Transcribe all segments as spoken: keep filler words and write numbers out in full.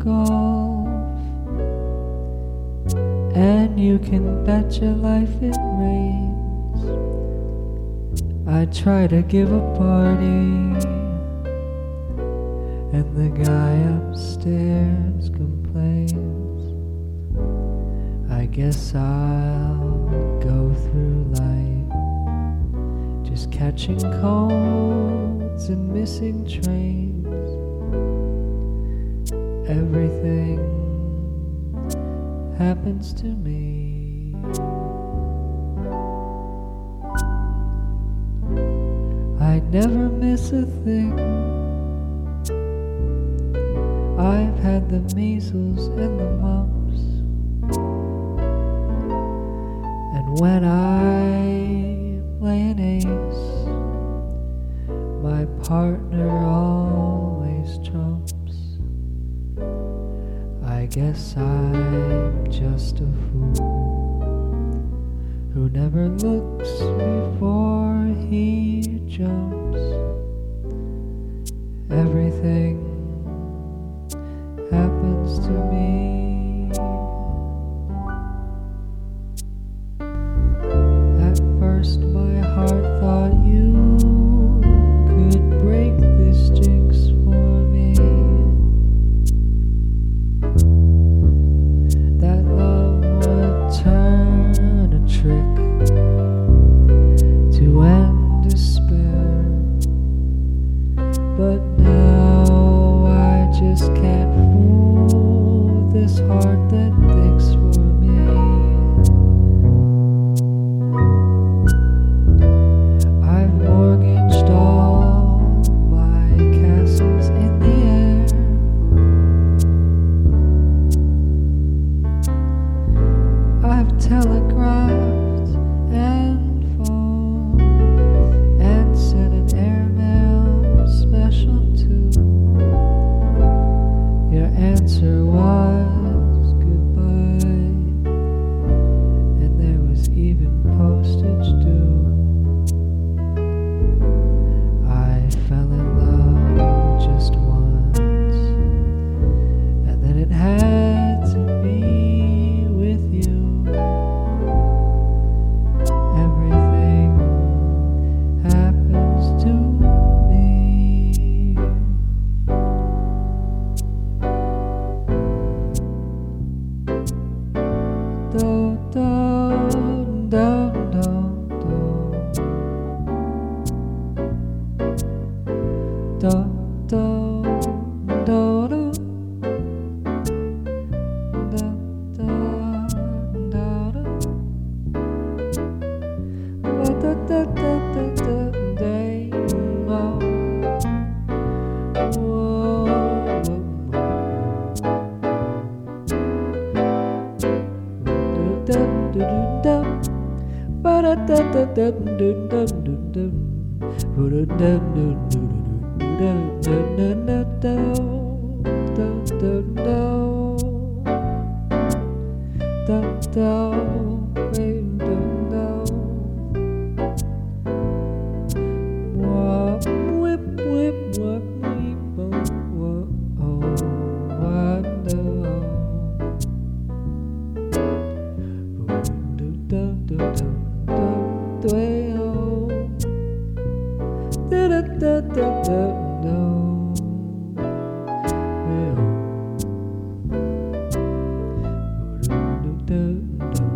golf, and you can bet your life it rains. I try to give a party, and the guy upstairs complains. I guess I'll go through life just catching colds and missing trains. Everything happens to me. I never miss a thing. I've had the measles and the mumps, and when I play an ace, my partner always trumps. I guess I'm just a fool who never looks before he jumps. Everything happens to me. At first my heart thought you could break this jinx for me, that love would turn a trick to end despair. But now I just can't fool this heart that thinks for me. I've mortgaged all my castles in the air. I've telegraphed and phoned and sent an airmail special too. Your answer was goodbye, and there was even postage due. I fell in love just once, and then it had to be with you. Everything happens to me. Do, do, do, do, do. Do, do, do, do. Do, do, do, do. Ba, da, da, da, da, da, day, oh. Whoa, whoa, whoa. Do, do, do, do, do. Ba, da, da, da, da, do, do, do, do. Ba, da, da, do, do, do, do. Do, do, do, do, do, do, do. Do, do, baby, do, do. Wah, whip, whip, wah, whip, oh, wah, oh, wah, do. Do, do, do, do, do, do, oh. Da, da, da, da, da. No, well, do, do, do, do.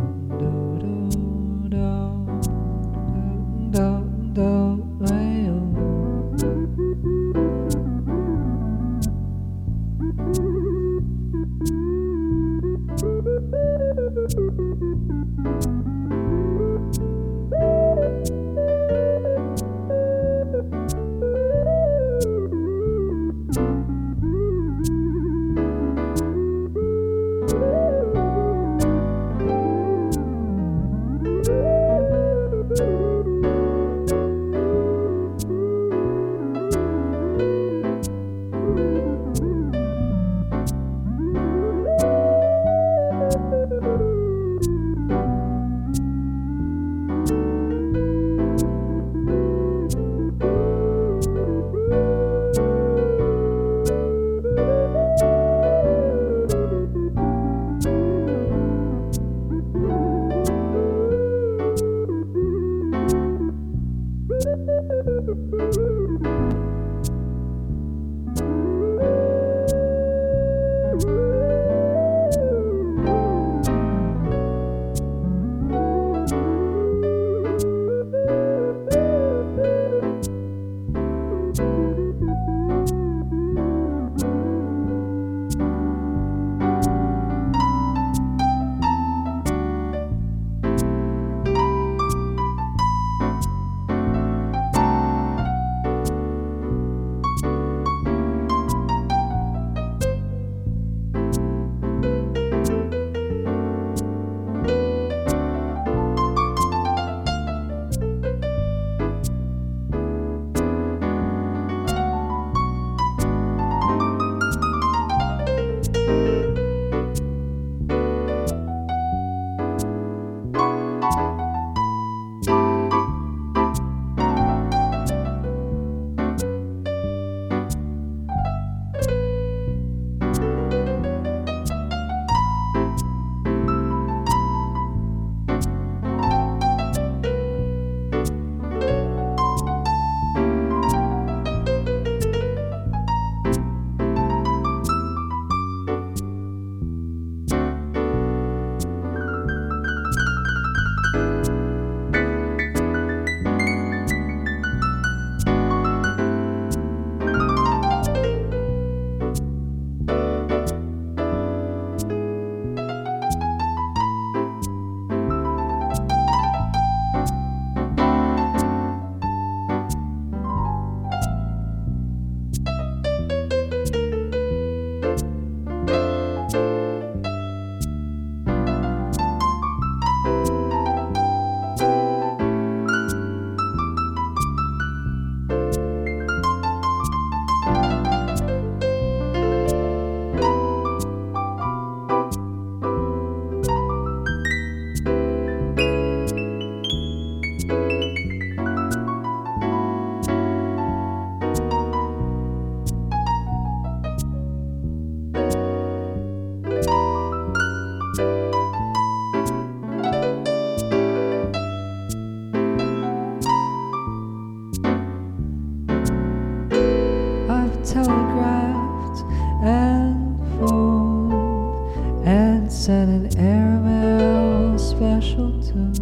and phoned and sent an airmail special too.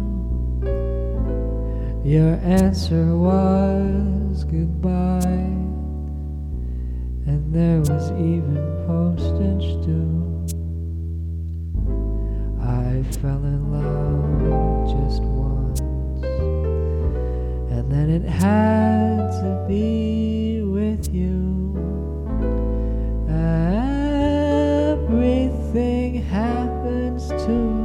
Your answer was goodbye, and there was even postage due. I fell in love just once, and then it had to be with you. Everything happens to